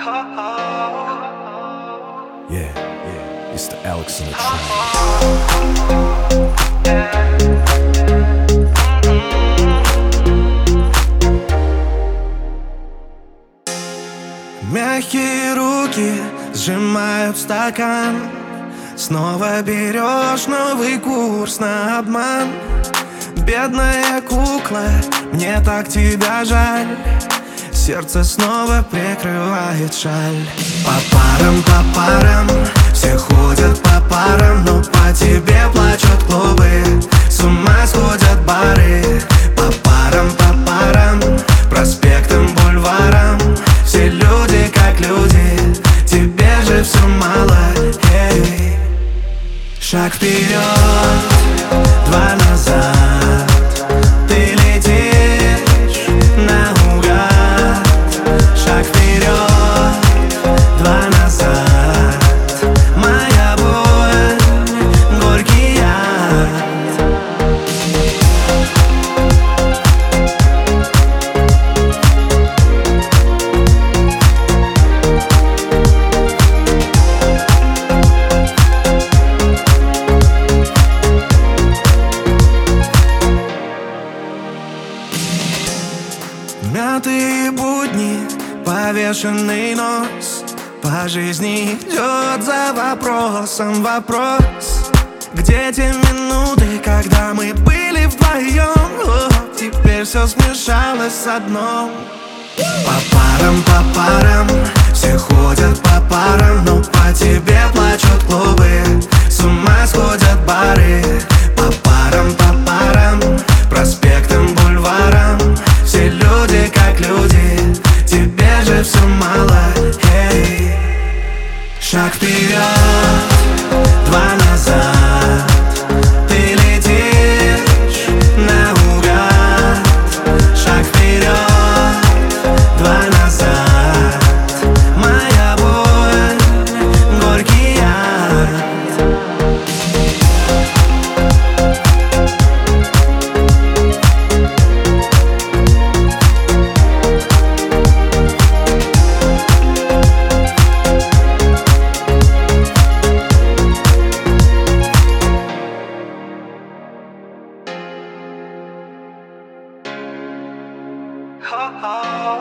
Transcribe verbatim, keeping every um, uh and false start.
Yeah, yeah, it's the Alex on the track. Мягкие руки сжимают стакан. Снова берешь новый курс на обман. Бедная кукла, мне так тебя жаль. Сердце снова прикрывает шаль. По парам, по парам, все ходят по парам, но по тебе плачут клубы, с ума сходят бары. По парам, по парам, проспектам, бульварам, все люди как люди, тебе же все мало. Эй. Шаг вперед, два назад, ты летишь наугад. Шаг вперед, два назад, моя боль, горький яд. Мятые будни, повешенный нос, по жизни идет за вопросом вопрос. Где те минуты, когда мы были вдвоем? О, теперь все смешалось с одном. По парам, по парам, все ходят по парам, но по тебе плачут клубы, с ума сходят бары. По парам, по парам, проспектам, бульварам, все люди как люди, тебе же все мало. Эй. Шаг вперед, два назад, ты летишь наугад. Шаг вперед, два назад, моя боль, горький яд. Oh, oh.